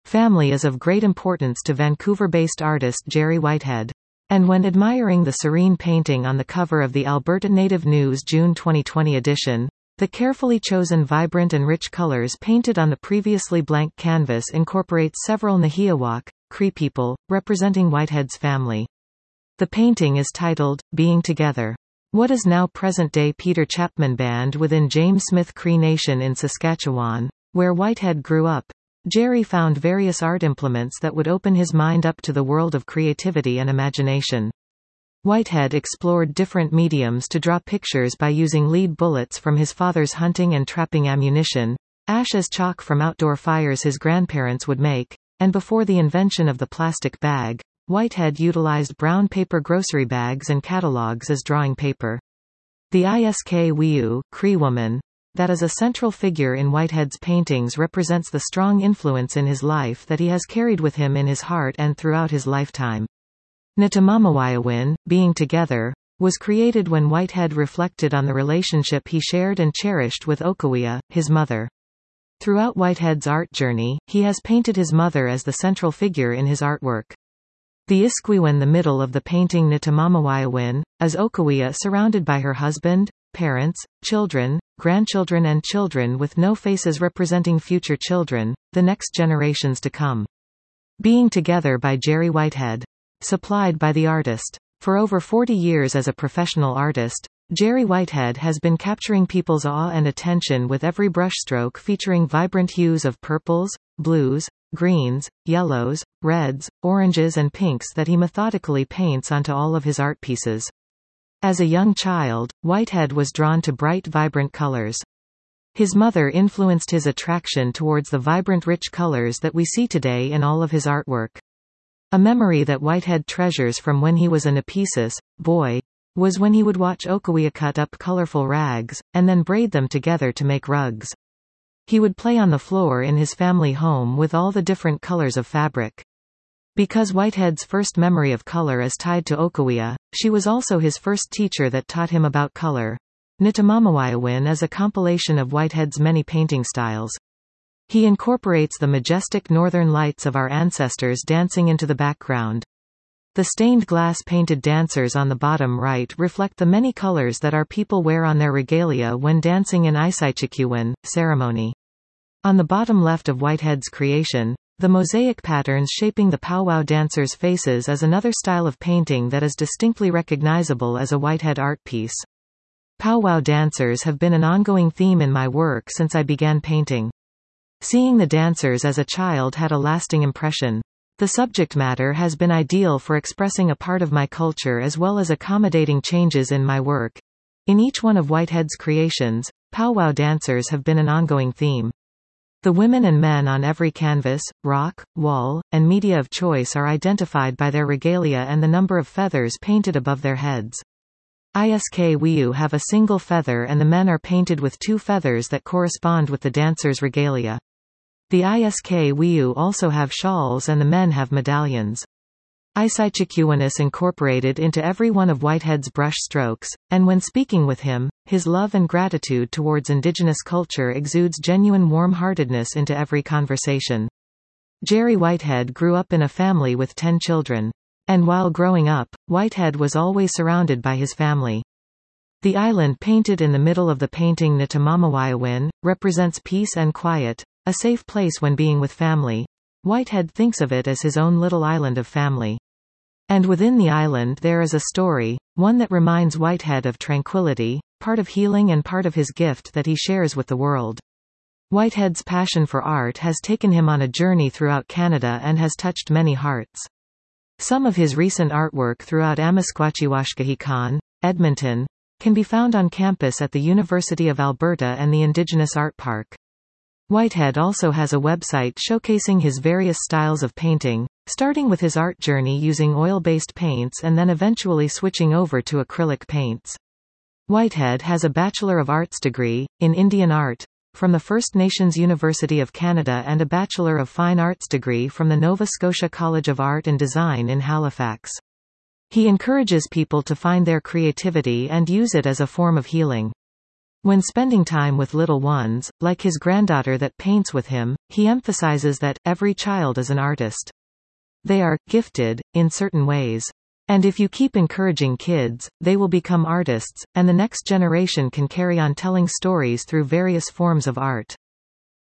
family is of great importance to Vancouver-based artist Jerry Whitehead. And when admiring the serene painting on the cover of the Alberta Native News June 2020 edition, the carefully chosen vibrant and rich colors painted on the previously blank canvas incorporate several Nahiawak, Cree people, representing Whitehead's family. The painting is titled, Being Together. What is now present-day Peter Chapman Band within James Smith Cree Nation in Saskatchewan, where Whitehead grew up. Jerry found various art implements that would open his mind up to the world of creativity and imagination. Whitehead explored different mediums to draw pictures by using lead bullets from his father's hunting and trapping ammunition, ash as chalk from outdoor fires his grandparents would make, and before the invention of the plastic bag, Whitehead utilized brown paper grocery bags and catalogs as drawing paper. The Isk Wiu, Cree woman, that is a central figure in Whitehead's paintings represents the strong influence in his life that he has carried with him in his heart and throughout his lifetime. Ntamamawiawin, Being Together, was created when Whitehead reflected on the relationship he shared and cherished with Okawia, his mother. Throughout Whitehead's art journey, he has painted his mother as the central figure in his artwork. The Iskwiwan, the middle of the painting Ntamamawiawin, is Okawia surrounded by her husband, parents, children, grandchildren and children with no faces representing future children, the next generations to come. Being Together by Jerry Whitehead. Supplied by the artist. For over 40 years as a professional artist, Jerry Whitehead has been capturing people's awe and attention with every brushstroke featuring vibrant hues of purples, blues, greens, yellows, reds, oranges and pinks that he methodically paints onto all of his art pieces. As a young child, Whitehead was drawn to bright, vibrant colors. His mother influenced his attraction towards the vibrant, rich colors that we see today in all of his artwork. A memory that Whitehead treasures from when he was a Nepesis boy was when he would watch Okawia cut up colorful rags, and then braid them together to make rugs. He would play on the floor in his family home with all the different colors of fabric. Because Whitehead's first memory of color is tied to Okawia, she was also his first teacher that taught him about color. Ntamamawiawin is a compilation of Whitehead's many painting styles. He incorporates the majestic northern lights of our ancestors dancing into the background. The stained glass painted dancers on the bottom right reflect the many colors that our people wear on their regalia when dancing in Isaichikuwan ceremony. On the bottom left of Whitehead's creation, the mosaic patterns shaping the powwow dancers' faces is another style of painting that is distinctly recognizable as a Whitehead art piece. Powwow dancers have been an ongoing theme in my work since I began painting. Seeing the dancers as a child had a lasting impression. The subject matter has been ideal for expressing a part of my culture as well as accommodating changes in my work. In each one of Whitehead's creations, powwow dancers have been an ongoing theme. The women and men on every canvas, rock, wall, and media of choice are identified by their regalia and the number of feathers painted above their heads. Isk Wiu have a single feather and the men are painted with 2 feathers that correspond with the dancer's regalia. The Isk Wiu also have shawls and the men have medallions. Isaichikuwan is incorporated into every one of Whitehead's brush strokes, and when speaking with him, his love and gratitude towards indigenous culture exudes genuine warm-heartedness into every conversation. Jerry Whitehead grew up in a family with 10 children. And while growing up, Whitehead was always surrounded by his family. The island painted in the middle of the painting Ntamamawiawin represents peace and quiet, a safe place when being with family. Whitehead thinks of it as his own little island of family. And within the island there is a story, one that reminds Whitehead of tranquility, part of healing and part of his gift that he shares with the world. Whitehead's passion for art has taken him on a journey throughout Canada and has touched many hearts. Some of his recent artwork throughout Amiskwachewashkahikan, Edmonton, can be found on campus at the University of Alberta and the Indigenous Art Park. Whitehead also has a website showcasing his various styles of painting, starting with his art journey using oil-based paints and then eventually switching over to acrylic paints. Whitehead has a Bachelor of Arts degree, in Indian Art, from the First Nations University of Canada and a Bachelor of Fine Arts degree from the Nova Scotia College of Art and Design in Halifax. He encourages people to find their creativity and use it as a form of healing. When spending time with little ones, like his granddaughter that paints with him, he emphasizes that every child is an artist. They are gifted, in certain ways. And if you keep encouraging kids, they will become artists, and the next generation can carry on telling stories through various forms of art.